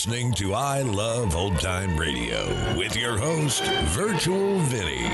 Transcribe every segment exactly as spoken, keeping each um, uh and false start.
listening to I Love Old Time Radio with your host, Virtual Vinny.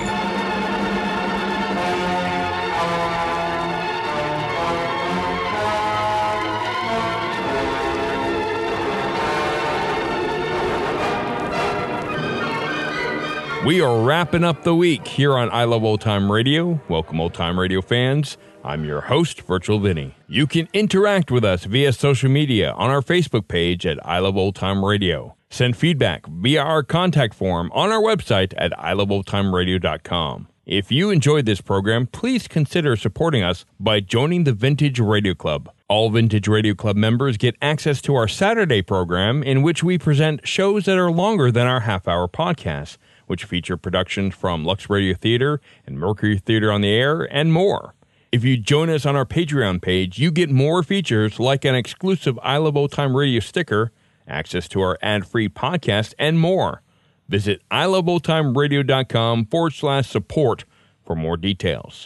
We are wrapping up the week here on I Love Old Time Radio. Welcome, Old Time Radio fans. I'm your host, Virtual Vinny. You can interact with us via social media on our Facebook page at I Love Old Time Radio. Send feedback via our contact form on our website at I love old time radio dot com. If you enjoyed this program, please consider supporting us by joining the Vintage Radio Club. All Vintage Radio Club members get access to our Saturday program, in which we present shows that are longer than our half-hour podcasts, which feature productions from Lux Radio Theater and Mercury Theater on the Air, and more. If you join us on our Patreon page, you get more features like an exclusive I Love Old Time Radio sticker, access to our ad-free podcast, and more. Visit I love old time radio dot com forward slash support for more details.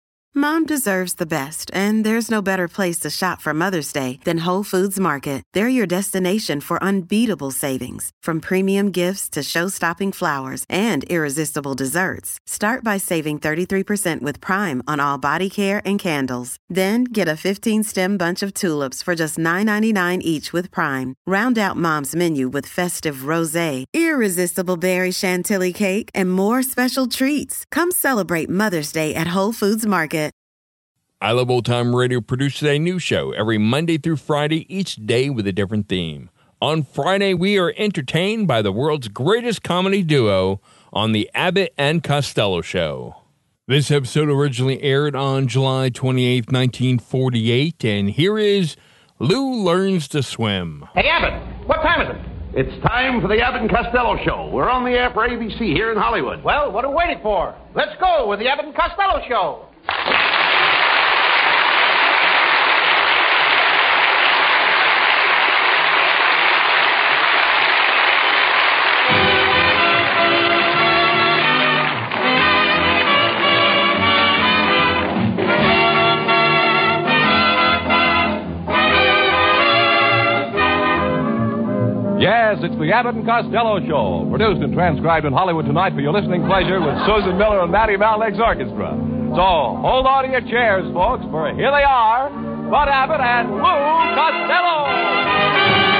Mom deserves the best, and there's no better place to shop for Mother's Day than Whole Foods Market. They're your destination for unbeatable savings, from premium gifts to show-stopping flowers and irresistible desserts. Start by saving thirty-three percent with Prime on all body care and candles. Then get a fifteen-stem bunch of tulips for just nine ninety-nine each with Prime. Round out Mom's menu with festive rosé, irresistible berry chantilly cake, and more special treats. Come celebrate Mother's Day at Whole Foods Market. I Love Old Time Radio produces a new show every Monday through Friday, each day with a different theme. On Friday, we are entertained by the world's greatest comedy duo on the Abbott and Costello Show. This episode originally aired on July twenty-eighth, nineteen forty-eight, and here is Lou Learns to Swim. Hey, Abbott, what time is it? It's time for the Abbott and Costello Show. We're on the air for A B C here in Hollywood. Well, what are we waiting for? Let's go with the Abbott and Costello Show. Yes, it's the Abbott and Costello Show, produced and transcribed in Hollywood tonight for your listening pleasure with Susan Miller and Matty Malneck's orchestra. So hold on to your chairs, folks, for here they are, Bud Abbott and Lou Costello.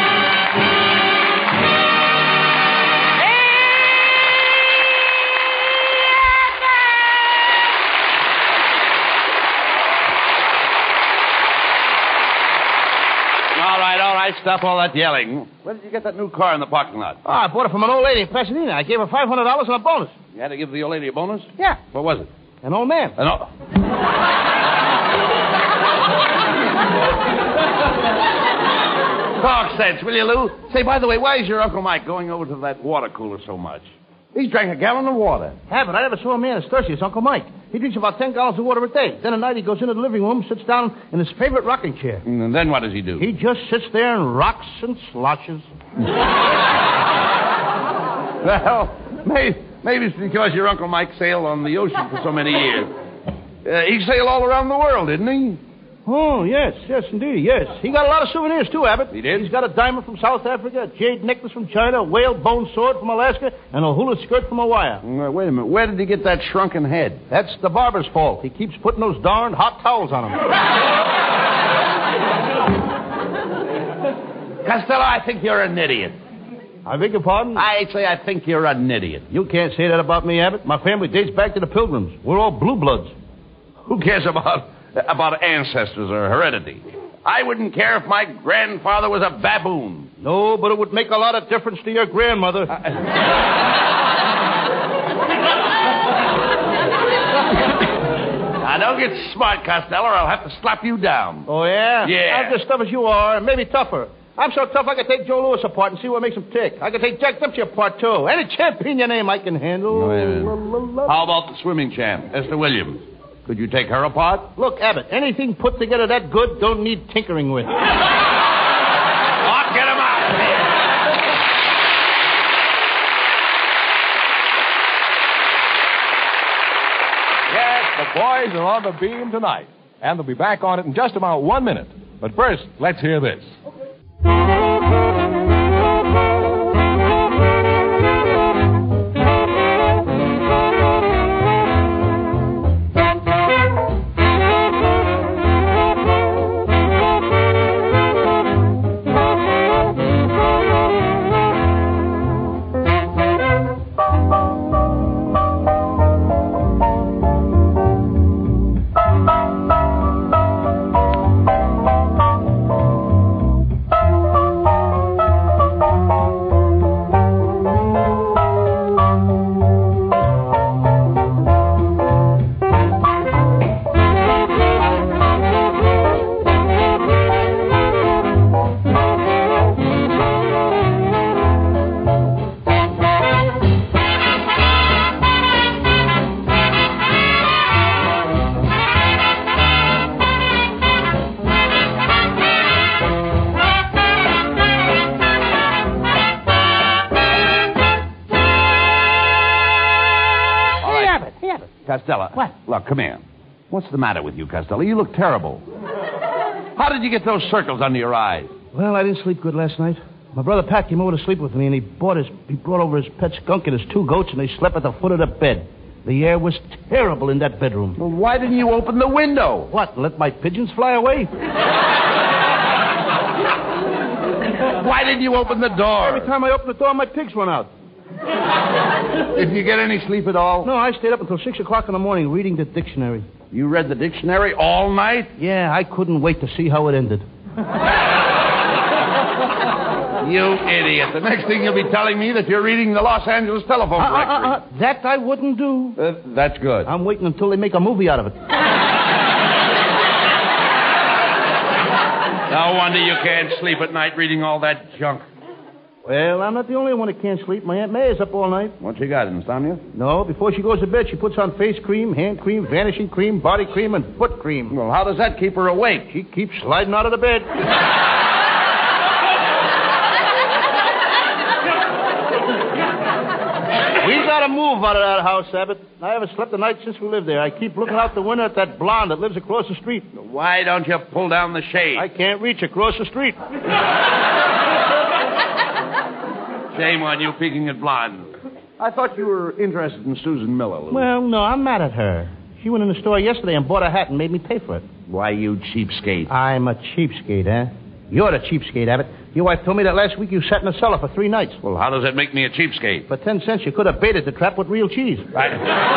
All right, all right, stop all that yelling. Where did you get that new car in the parking lot? Oh, I bought it from an old lady in Pasadena. I gave her five hundred dollars and a bonus. You had to give the old lady a bonus? Yeah. What was it? An old man. An old... Talk sense, will you, Lou? Say, by the way, why is your Uncle Mike going over to that water cooler so much? He's drank a gallon of water. Yeah, but I never saw a man as thirsty as Uncle Mike. He drinks about ten gallons of water a day. Then at night he goes into the living room, sits down in his favorite rocking chair. And then what does he do? He just sits there and rocks and sloshes. Well, maybe, maybe it's because your Uncle Mike sailed on the ocean for so many years. Uh, he sailed all around the world, didn't he? Oh, yes, yes, indeed, yes. He got a lot of souvenirs, too, Abbott. He did? He's got a diamond from South Africa, a jade necklace from China, a whale bone sword from Alaska, and a hula skirt from Hawaii. Uh, wait a minute. Where did he get that shrunken head? That's the barber's fault. He keeps putting those darned hot towels on him. Costello, I think you're an idiot. I beg your pardon? I say I think you're an idiot. You can't say that about me, Abbott. My family dates back to the Pilgrims. We're all blue bloods. Who cares about... about ancestors or heredity? I wouldn't care if my grandfather was a baboon. No, but it would make a lot of difference to your grandmother. Uh, now, don't get smart, Costello, or I'll have to slap you down. Oh, yeah? Yeah. I'm just tough as you are, and maybe tougher. I'm so tough I could take Joe Louis apart and see what makes him tick. I could take Jack Dempsey apart, too. Any champion you name I can handle. No, How about the swimming champ, Esther Williams? Could you take her apart? Look, Abbott, anything put together that good don't need tinkering with. Oh, get him out of here. Yes, the boys are on the beam tonight, and they'll be back on it in just about one minute. But first, let's hear this. Costello. What? Look, come here. What's the matter with you, Costello? You look terrible. How did you get those circles under your eyes? Well, I didn't sleep good last night. My brother Pat came over to sleep with me, and he brought his he brought over his pet skunk and his two goats, and they slept at the foot of the bed. The air was terrible in that bedroom. Well, why didn't you open the window? What, let my pigeons fly away? Why didn't you open the door? Every time I open the door, my pigs run out. Did you get any sleep at all? No, I stayed up until six o'clock in the morning reading the dictionary. You read the dictionary all night? Yeah, I couldn't wait to see how it ended. You idiot. The next thing you'll be telling me that you're reading the Los Angeles telephone Uh, directory. uh, uh, uh, that I wouldn't do. Uh, that's good. I'm waiting until they make a movie out of it. No wonder you can't sleep at night reading all that junk. Well, I'm not the only one that can't sleep. My Aunt May is up all night. What you got, insomnia? No, before she goes to bed, she puts on face cream, hand cream, vanishing cream, body cream, and foot cream. Well, how does that keep her awake? She keeps sliding out of the bed. We gotta move out of that house, Abbott. I haven't slept a night since we lived there. I keep looking out the window at that blonde that lives across the street. Why don't you pull down the shade? I can't reach across the street. Shame on you peeking at blonde. I thought you were interested in Susan Miller, Lou. Well, no, I'm mad at her. She went in the store yesterday and bought a hat and made me pay for it. Why, you cheapskate. I'm a cheapskate, huh? You're the cheapskate, Abbott. Your wife told me that last week you sat in the cellar for three nights. Well, how does that make me a cheapskate? For ten cents, you could have baited the trap with real cheese. Right.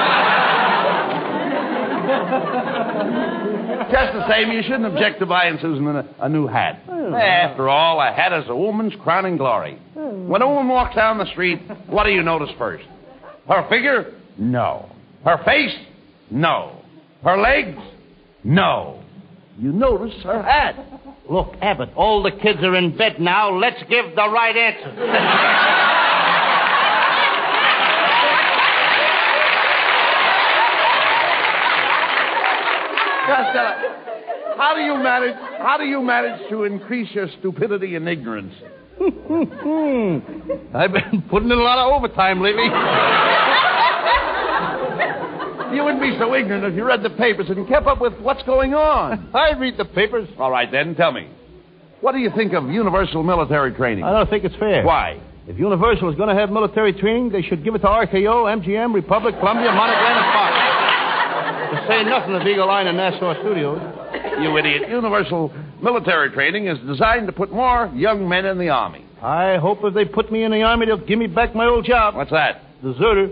Just the same, you shouldn't object to buying Susan a, a new hat. After all, a hat is a woman's crowning glory. When a woman walks down the street, what do you notice first? Her figure? No. Her face? No. Her legs? No. You notice her hat. Look, Abbott, all the kids are in bed now. Let's give the right answer. Costello, how do you manage? How do you manage to increase your stupidity and ignorance? I've been putting in a lot of overtime lately. You wouldn't be so ignorant if you read the papers and kept up with what's going on. I read the papers. All right, then, tell me. What do you think of universal military training? I don't think it's fair. Why? If Universal is going to have military training, they should give it to R K O, M G M, Republic, Columbia, Monogram, and Fox. To say nothing of Eagle Line and Nassau Studios. You idiot. Universal military training is designed to put more young men in the Army. I hope if they put me in the Army, they'll give me back my old job. What's that? Deserter.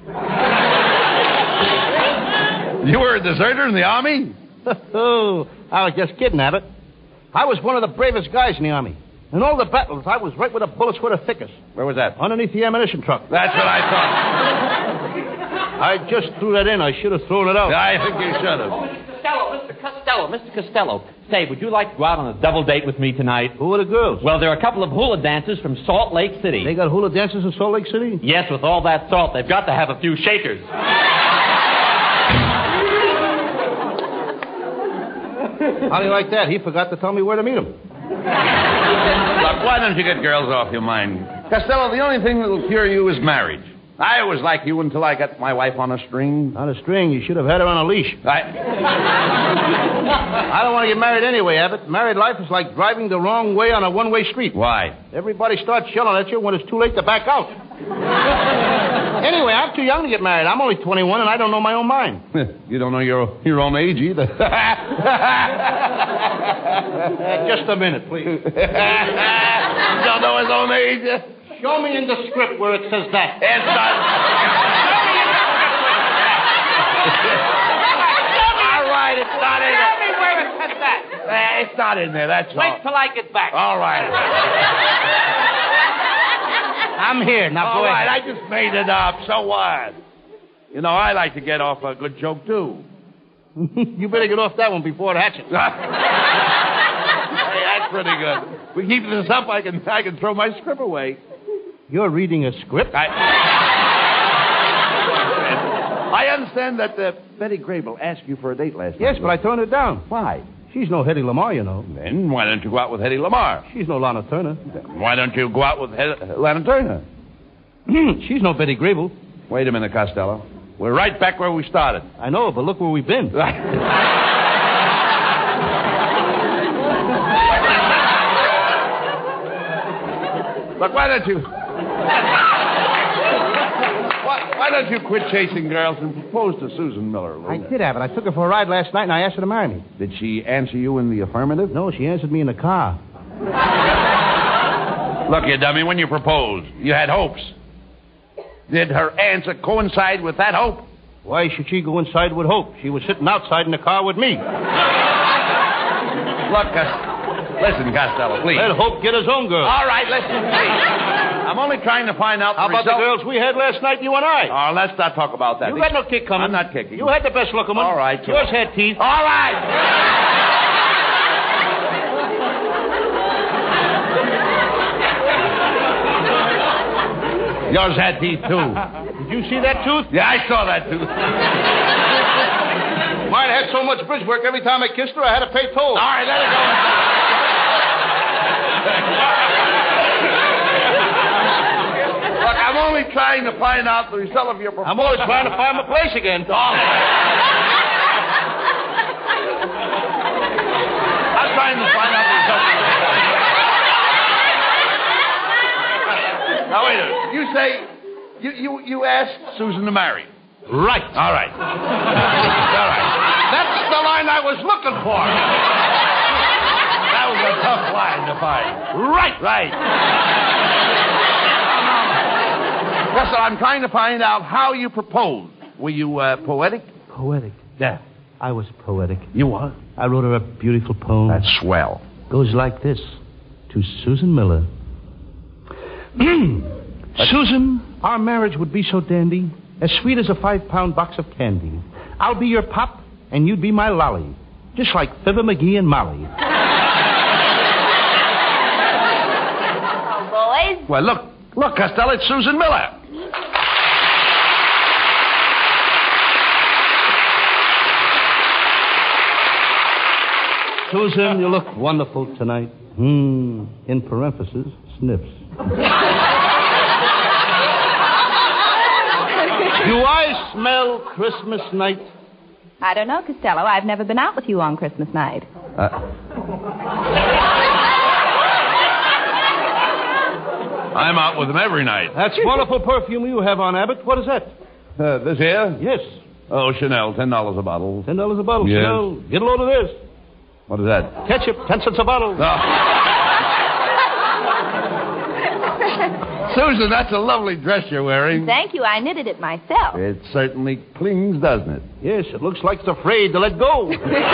You were a deserter in the Army? Oh, I was just kidding, Abbott. I was one of the bravest guys in the Army. In all the battles, I was right where the bullets were the thickest. Where was that? Underneath the ammunition truck. That's what I thought. I just threw that in. I should have thrown it out. I think you should have. Costello, Mister Costello, Mister Costello. Say, would you like to go out on a double date with me tonight? Who are the girls? Well, there are a couple of hula dancers from Salt Lake City. They got hula dancers in Salt Lake City? Yes, with all that salt, they've got to have a few shakers. How do you like that? He forgot to tell me where to meet him. Look, why don't you get girls off your mind? Costello, the only thing that will cure you is marriage. I always liked you until I got my wife on a string. On a string? You should have had her on a leash. I... I don't want to get married anyway, Abbott. Married life is like driving the wrong way on a one-way street. Why? Everybody starts yelling at you when it's too late to back out. Anyway, I'm too young to get married. I'm only twenty-one, and I don't know my own mind. You don't know your, your own age either. Uh, just a minute, please. You don't know his own age? Show me in the script where it says that. It's not... All right, it's not in Tell there. me where it says that. Uh, it's not in there, that's all. Wait till I get back. All right. I'm here. Now All go right, ahead. I just made it up. So what? You know, I like to get off a good joke, too. You better get off that one before it hatches. Hey, that's pretty good. We keep this up, I can I can throw my script away. You're reading a script? I, I understand that uh, Betty Grable asked you for a date last Yes, night. but I turned it down. Why? She's no Hedy Lamar, you know. Then why don't you go out with Hedy Lamar? She's no Lana Turner. Why don't you go out with Hed- Lana Turner? She's no Betty Grable. Wait a minute, Costello. We're right back where we started. I know, but look where we've been. Right. Look, why don't you... why, why don't you quit chasing girls and propose to Susan Miller, Lou? I did have it. I took her for a ride last night, and I asked her to marry me. Did she answer you in the affirmative? No, she answered me in the car. Look, you dummy, when you proposed, you had hopes. Did her answer coincide with that hope? Why should she go inside with hope? She was sitting outside in the car with me. Look, uh, listen, Costello, please. Let Hope get his own girl. All right, listen, please. I'm only trying to find out How the about result... the girls we had last night, you and I? Oh, let's not talk about that. You had no kick coming. I'm not kicking. You had the best looking one. All right. Yours had teeth. All right. Yours had teeth, too. Did you see that tooth? Yeah, I saw that tooth. Mine had so much bridge work, every time I kissed her, I had to pay toll. All right, let it go. Look, I'm only trying to find out the result of your proposal. I'm always trying to find my place again. All right. I'm trying to find out the result of your Now, wait a minute. You say you, you, you asked Susan to marry. Right. All right. All right. That's the line I was looking for. That was a tough line to find. Right. Right. Yes, sir, I'm trying to find out how you proposed. Were you uh, poetic? Poetic. Yeah. I was poetic. You were? I wrote her a beautiful poem. That's swell. Goes like this. To Susan Miller. Susan, our marriage would be so dandy, as sweet as a five-pound box of candy. I'll be your pop, and you'd be my lolly, just like Fibber McGee and Molly. Boys? Well, look, look, Costello, it's Susan Miller. Susan, you look wonderful tonight. Hmm. In parentheses, sniffs. Do I smell Christmas night? I don't know, Costello. I've never been out with you on Christmas night. Uh, I'm out with him every night. That's wonderful perfume you have on, Abbott. What is that? Uh, this here? Yes. Oh, Chanel, ten dollars a bottle. Ten dollars a bottle, Yes. Chanel. Get a load of this. What is that? Ketchup, ten cents a bottle. Oh. Susan, that's a lovely dress you're wearing. Thank you. I knitted it myself. It certainly clings, doesn't it? Yes, it looks like it's afraid to let go.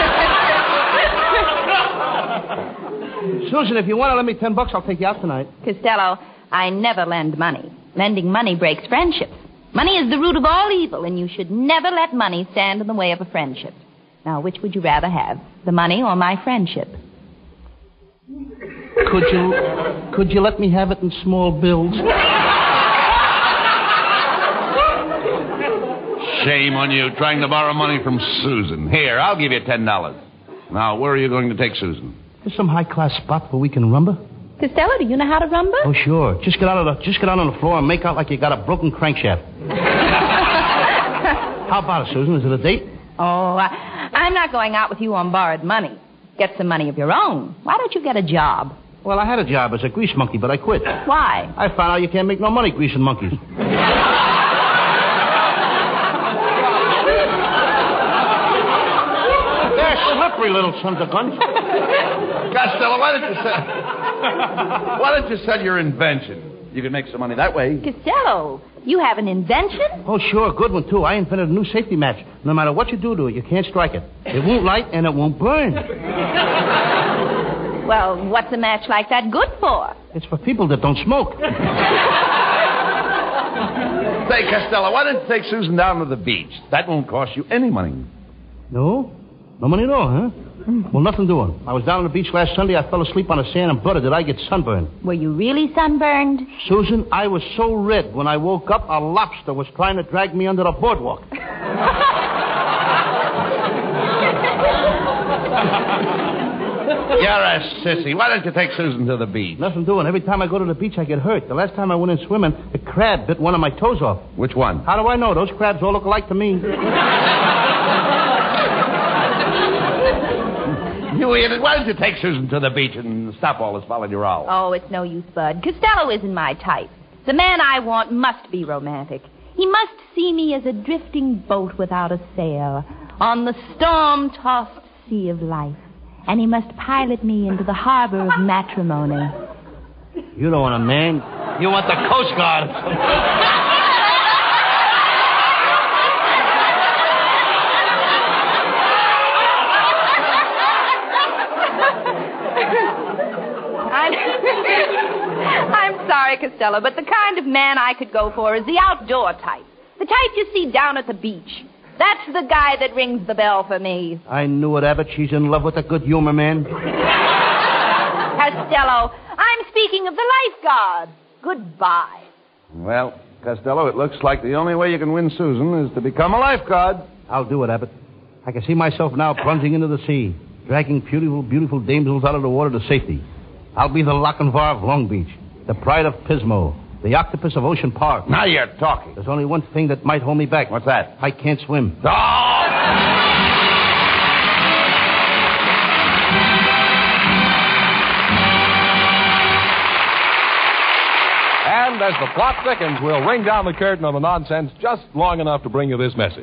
Susan, if you want to lend me ten bucks, I'll take you out tonight. Costello, I never lend money. Lending money breaks friendships. Money is the root of all evil, and you should never let money stand in the way of a friendship. Now, which would you rather have, the money or my friendship? Could you, could you let me have it in small bills? Shame on you, trying to borrow money from Susan. Here, I'll give you ten dollars. Now, where are you going to take Susan? There's some high-class spot where we can rumba. Costello, do you know how to rumba? Oh, sure. Just get out of the, just get out on the floor and make out like you got a broken crankshaft. How about it, Susan? Is it a date? Oh, I, I'm not going out with you on borrowed money. Get some money of your own. Why don't you get a job? Well, I had a job as a grease monkey, but I quit. Why? I found out you can't make no money greasing monkeys. They're slippery little sons of guns. Costello, why don't you sell... why don't you sell your invention? You can make some money that way. Costello, you have an invention? Oh, sure, good one, too. I invented a new safety match. No matter what you do to it, you can't strike it. It won't light, and it won't burn. Well, what's a match like that good for? It's for people that don't smoke. Say, Costello, why don't you take Susan down to the beach? That won't cost you any money. No? No money at all, huh? Well, nothing doing. I was down on the beach last Sunday. I fell asleep on the sand, and brother, did I get sunburned. Were you really sunburned? Susan, I was so red when I woke up, a lobster was trying to drag me under the boardwalk. You're a sissy. Why don't you take Susan to the beach? Nothing doing. Every time I go to the beach, I get hurt. The last time I went in swimming, a crab bit one of my toes off. Which one? How do I know? Those crabs all look alike to me. You idiot. Why don't you take Susan to the beach and stop all this follow-your-all? Oh, it's no use, Bud. Costello isn't my type. The man I want must be romantic. He must see me as a drifting boat without a sail on the storm-tossed sea of life. And he must pilot me into the harbor of matrimony. You don't want a man. You want the Coast Guard. I'm sorry, Costello, but the kind of man I could go for is the outdoor type. The type you see down at the beach. That's the guy that rings the bell for me. I knew it, Abbott. She's in love with a good humor man. Costello, I'm speaking of the lifeguard. Goodbye. Well, Costello, it looks like the only way you can win Susan is to become a lifeguard. I'll do it, Abbott. I can see myself now plunging into the sea, dragging beautiful, beautiful damsels out of the water to safety. I'll be the Lochinvar of Long Beach, the pride of Pismo, the octopus of Ocean Park. Now you're talking. There's only one thing that might hold me back. What's that? I can't swim. Oh! And as the plot thickens, we'll ring down the curtain on the nonsense just long enough to bring you this message.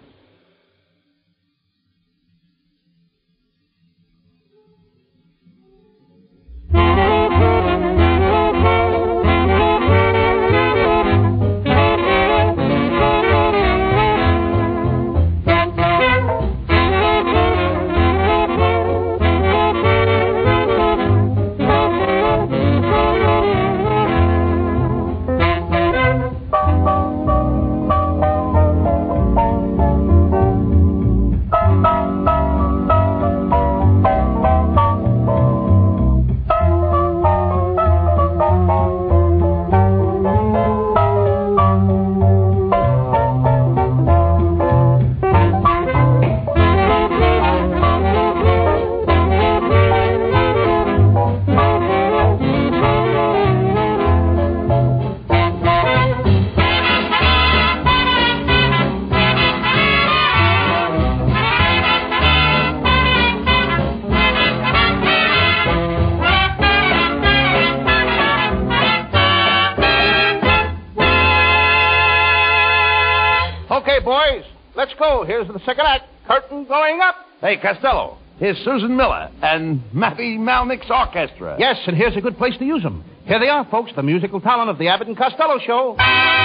Boys, let's go. Here's the second act. Curtain going up. Hey, Costello, here's Susan Miller and Matty Malnick's orchestra. Yes, and here's a good place to use them. Here they are, folks, the musical talent of the Abbott and Costello Show.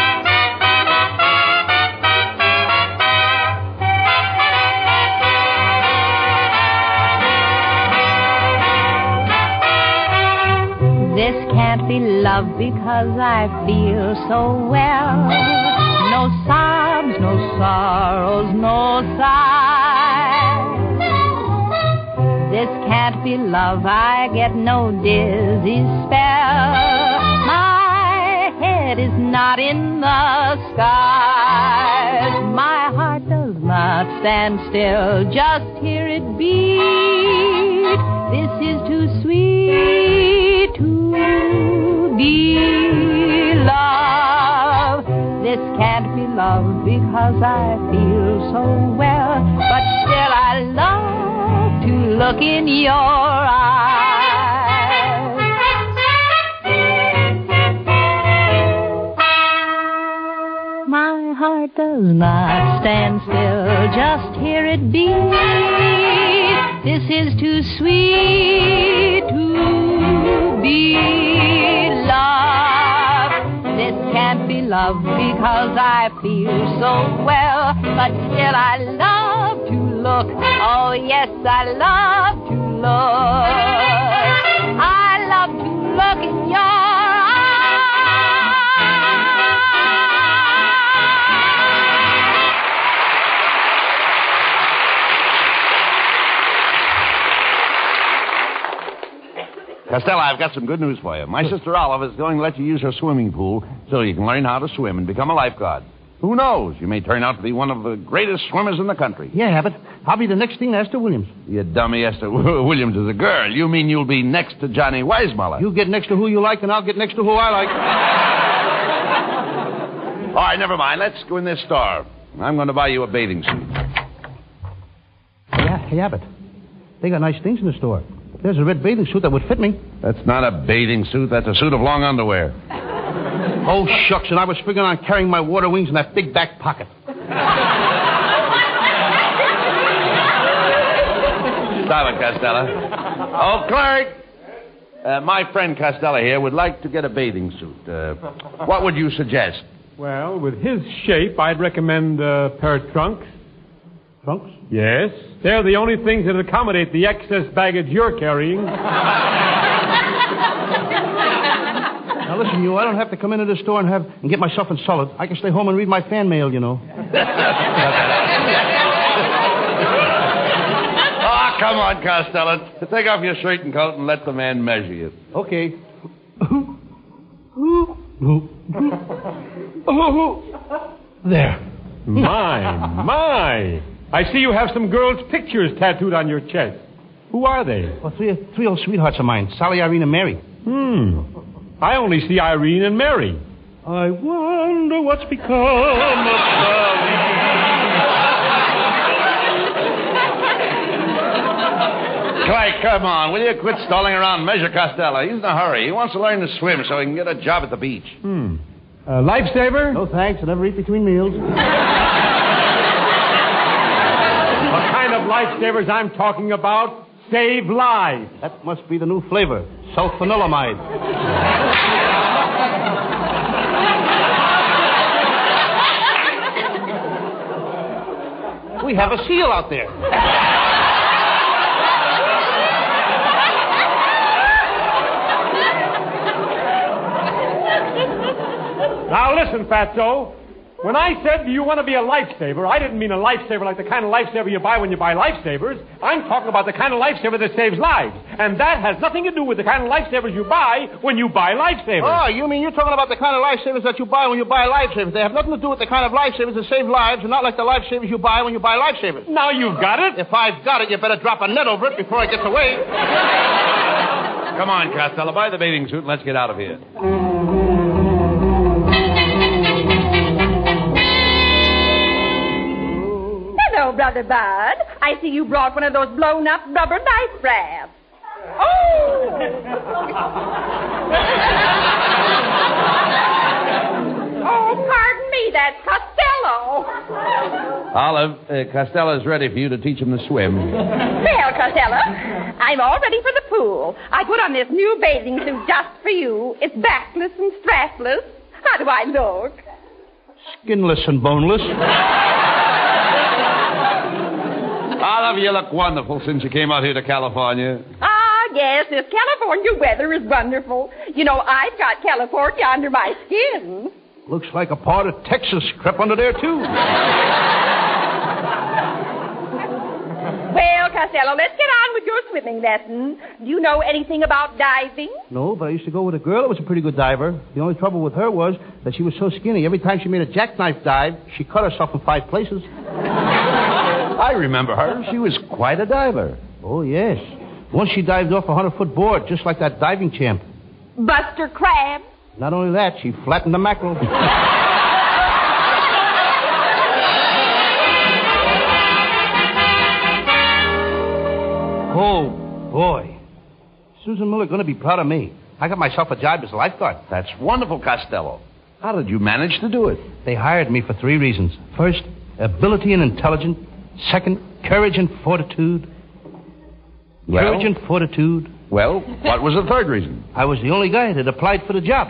This can't be love because I feel so well. No sobs, no sorrows, no sighs. This can't be love, I get no dizzy spell. My head is not in the skies. My heart does not stand still, just hear it beat. This is too sweet to be love. This can't be love because I feel so well. But still I love to look in your eyes. My heart does not stand still, just hear it beat. This is too sweet to be love. This can't be love because I feel so well. But still I love to look. Oh, yes, I love to look. I love to look in your eyes. Costello, I've got some good news for you. My sister Olive is going to let you use her swimming pool so you can learn how to swim and become a lifeguard. Who knows? You may turn out to be one of the greatest swimmers in the country. Yeah, Abbott. I'll be the next thing to Esther Williams. You dummy, Esther Williams is a girl. You mean you'll be next to Johnny Weissmuller? You get next to who you like, and I'll get next to who I like. All right, never mind. Let's go in this store. I'm going to buy you a bathing suit. Yeah, hey, Abbott. They got nice things in the store. There's a red bathing suit that would fit me. That's not a bathing suit. That's a suit of long underwear. Oh, shucks, and I was figuring on carrying my water wings in that big back pocket. Stop it, Costello. Oh, clerk. Uh, my friend Costello here would like to get a bathing suit. Uh, what would you suggest? Well, with his shape, I'd recommend a pair of trunks. Trunks? Yes. They're the only things that accommodate the excess baggage you're carrying. Now, listen, you, I don't have to come into the store and have and get myself insulted. I can stay home and read my fan mail, you know. Oh, come on, Costello. Take off your shirt and coat and let the man measure you. Okay. There. My, my. I see you have some girls' pictures tattooed on your chest. Who are they? Well, three, three old sweethearts of mine, Sally, Irene, and Mary. Hmm. I only see Irene and Mary. I wonder what's become of Sally. Clay, come on. Will you quit stalling around Measure Costello? He's in a hurry. He wants to learn to swim so he can get a job at the beach. Hmm. Uh, lifesaver? No, thanks. I never eat between meals. What kind of lifesavers I'm talking about? Save lives. That must be the new flavor. Sulfanilamide. We have a seal out there. Now listen, Fatso. When I said, do you want to be a lifesaver, I didn't mean a lifesaver like the kind of lifesaver you buy when you buy lifesavers. I'm talking about the kind of lifesaver that saves lives. And that has nothing to do with the kind of lifesavers you buy when you buy lifesavers. Oh, you mean you're talking about the kind of lifesavers that you buy when you buy lifesavers. They have nothing to do with the kind of lifesavers that save lives and not like the lifesavers you buy when you buy lifesavers. Now you've got it. If I've got it, you better drop a net over it before it gets away. Come on, Costello. Buy the bathing suit and let's get out of here. Hello, Brother Bud. I see you brought one of those blown-up rubber knife rafts. Oh! Oh, pardon me, that's Costello. Olive, uh, Costello's ready for you to teach him to swim. Well, Costello, I'm all ready for the pool. I put on this new bathing suit just for you. It's backless and strapless. How do I look? Skinless and boneless. Olive, you look wonderful since you came out here to California. Ah, yes, this California weather is wonderful. You know, I've got California under my skin. Looks like a part of Texas crept under there, too. Well, Costello, let's get on with your swimming lesson. Do you know anything about diving? No, but I used to go with a girl that was a pretty good diver. The only trouble with her was that she was so skinny. Every time she made a jackknife dive, she cut herself in five places. I remember her. She was quite a diver. Oh, yes. Once she dived off a hundred-foot board, just like that diving champ. Buster Crabbe? Not only that, she flattened the mackerel. Oh, boy. Susan Miller going to be proud of me. I got myself a job as a lifeguard. That's wonderful, Costello. How did you manage to do it? They hired me for three reasons. First, ability and intelligence. Second, courage and fortitude. Well, courage and fortitude. Well, what was the third reason? I was the only guy that applied for the job.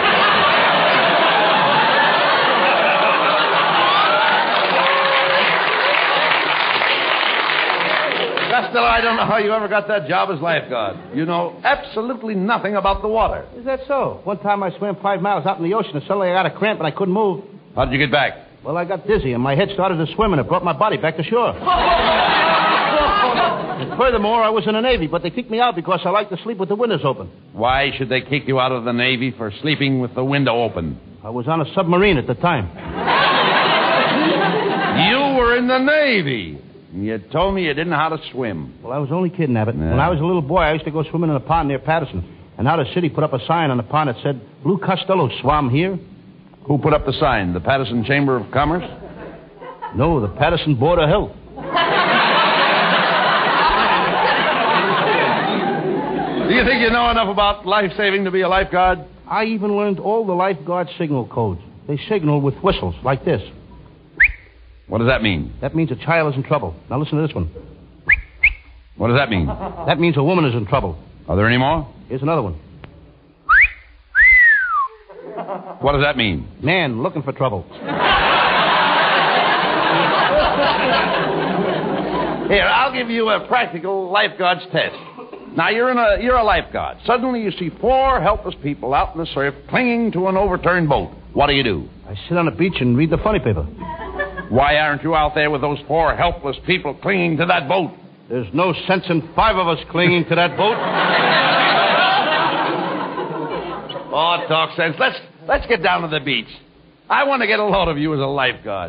Costello, I don't know how you ever got that job as lifeguard. You know absolutely nothing about the water. Is that so? One time I swam five miles out in the ocean and suddenly I got a cramp and I couldn't move. How did you get back? Well, I got dizzy and my head started to swim and it brought my body back to shore. And furthermore, I was in the Navy, but they kicked me out because I like to sleep with the windows open. Why should they kick you out of the Navy for sleeping with the window open? I was on a submarine at the time. were in the Navy. And you told me you didn't know how to swim. Well, I was only kidding, Abbott. Yeah. When I was a little boy, I used to go swimming in a pond near Patterson. And now the city put up a sign on the pond that said, Blue Costello swam here. Who put up the sign? The Patterson Chamber of Commerce? No, the Patterson Board of Health. Do you think you know enough about life-saving to be a lifeguard? I even learned all the lifeguard signal codes. They signal with whistles like this. What does that mean? That means a child is in trouble. Now listen to this one. What does that mean? That means a woman is in trouble. Are there any more? Here's another one. What does that mean? Man looking for trouble. Here, I'll give you a practical lifeguard's test. Now, you're in a you're a lifeguard. Suddenly you see four helpless people out in the surf clinging to an overturned boat. What do you do? I sit on the beach and read the funny paper. Why aren't you out there with those four helpless people clinging to that boat? There's no sense in five of us clinging to that boat. Oh, talk sense. Let's let's get down to the beach. I want to get a load of you as a lifeguard.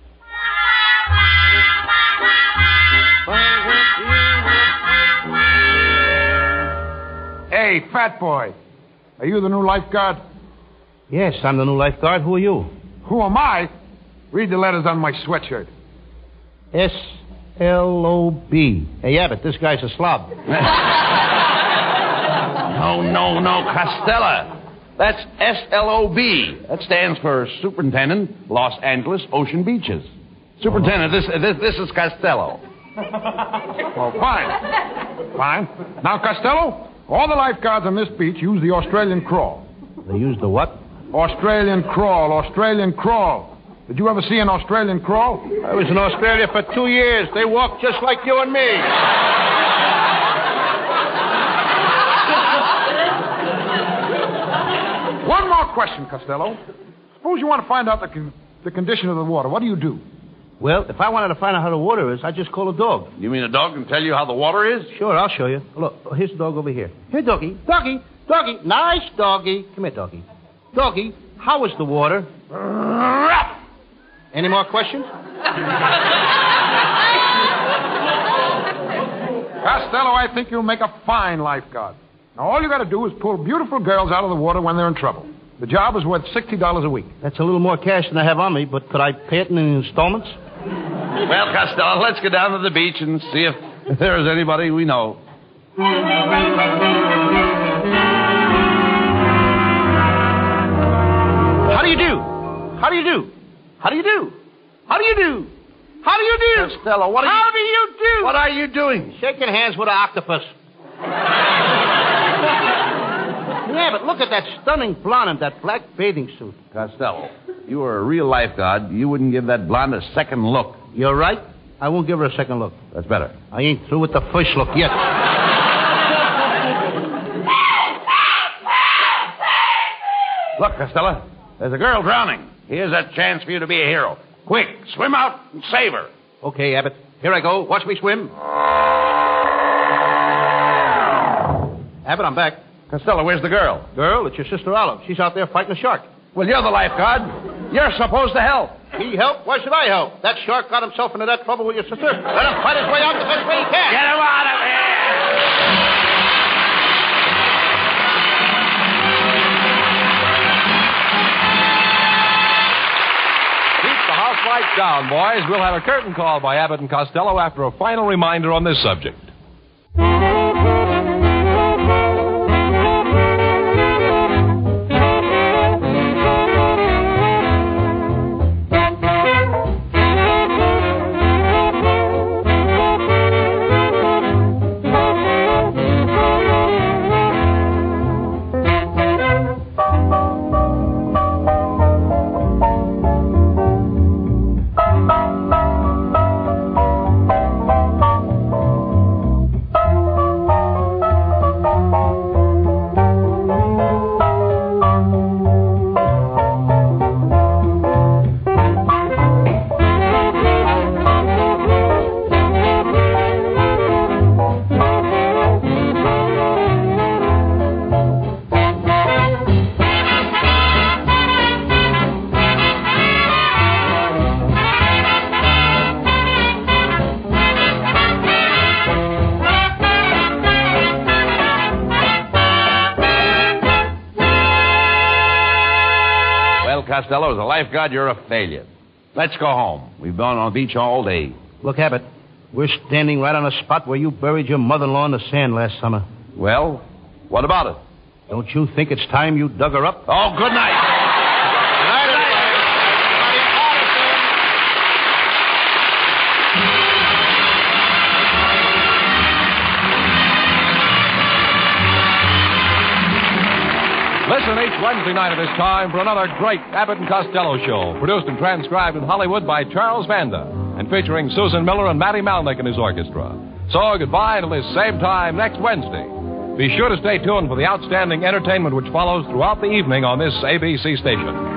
Hey, fat boy. Are you the new lifeguard? Yes, I'm the new lifeguard. Who are you? Who am I? Read the letters on my sweatshirt. S L O B. Hey, Abbott, this guy's a slob. No, no, no, Costello. That's S L O B. That stands for Superintendent, Los Angeles Ocean Beaches. Superintendent, this this, this is Costello. Well, fine. Fine. Now, Costello, all the lifeguards on this beach use the Australian crawl. They use the what? Australian crawl, Australian crawl. Did you ever see an Australian crawl? I was in Australia for two years. They walk just like you and me. One more question, Costello. Suppose you want to find out the, con- the condition of the water. What do you do? Well, if I wanted to find out how the water is, I'd just call a dog. You mean a dog can tell you how the water is? Sure, I'll show you. Look, here's the dog over here. Here, doggy. Doggy. Doggy. Nice doggy. Come here, doggy. Doggy, how is the water? Any more questions? Costello, I think you'll make a fine lifeguard. Now, all you got to do is pull beautiful girls out of the water when they're in trouble. The job is worth sixty dollars a week. That's a little more cash than I have on me, but could I pay it in installments? Well, Costello, let's go down to the beach and see if there is anybody we know. How do you do? How do you do? How do you do? How do you do? How do you do? Costello, what are How you... do you do? What are you doing? Shaking hands with an octopus. Yeah, but look at that stunning blonde in that black bathing suit. Costello, if you were a real lifeguard, you wouldn't give that blonde a second look. You're right. I won't give her a second look. That's better. I ain't through with the first look yet. Look, Costello, there's a girl drowning. Here's a chance for you to be a hero. Quick, swim out and save her. Okay, Abbott. Here I go. Watch me swim. Abbott, I'm back. Costello, where's the girl? Girl, it's your sister Olive. She's out there fighting a shark. Well, you're the lifeguard. You're supposed to help. He helped? Why should I help? That shark got himself into that trouble with your sister. Let him fight his way out the best way he can. Get him out of here! Keep the house lights down, boys. We'll have a curtain call by Abbott and Costello after a final reminder on this subject. Costello, as a lifeguard, you're a failure. Let's go home. We've been on the beach all day. Look, Abbott, we're standing right on the spot where you buried your mother-in-law in the sand last summer. Well, what about it? Don't you think it's time you dug her up? Oh, good night. Listen each Wednesday night at this time for another great Abbott and Costello show, produced and transcribed in Hollywood by Charles Vanda, and featuring Susan Miller and Matty Malnick and his orchestra. So goodbye until this same time next Wednesday. Be sure to stay tuned for the outstanding entertainment which follows throughout the evening on this A B C station.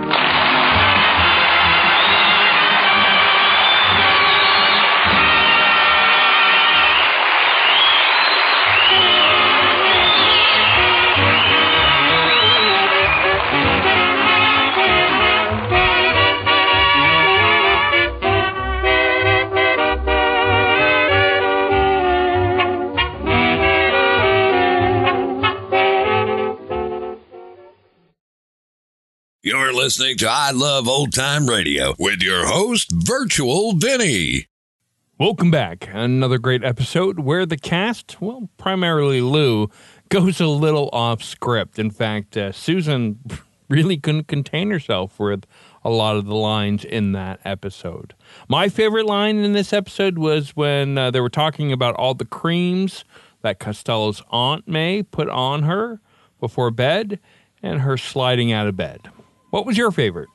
You're listening to I Love Old Time Radio with your host, Virtual Vinny. Welcome back. Another great episode where the cast, well, primarily Lou, goes a little off script. In fact, uh, Susan really couldn't contain herself with a lot of the lines in that episode. My favorite line in this episode was when uh, they were talking about all the creams that Costello's Aunt May put on her before bed and her sliding out of bed. What was your favorite?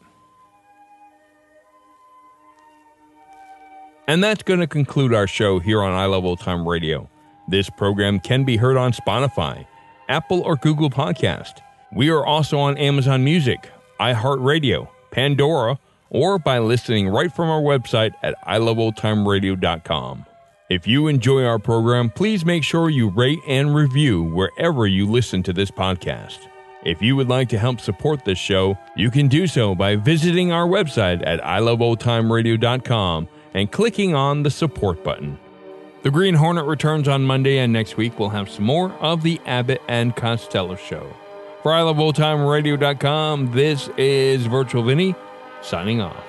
And that's going to conclude our show here on I Love Old Time Radio. This program can be heard on Spotify, Apple or Google Podcast. We are also on Amazon Music, iHeartRadio, Pandora, or by listening right from our website at i love old time radio dot com. If you enjoy our program, please make sure you rate and review wherever you listen to this podcast. If you would like to help support this show, you can do so by visiting our website at i love old time radio dot com and clicking on the support button. The Green Hornet returns on Monday, and next week we'll have some more of the Abbott and Costello show. For i love old time radio dot com, this is Virtual Vinny signing off.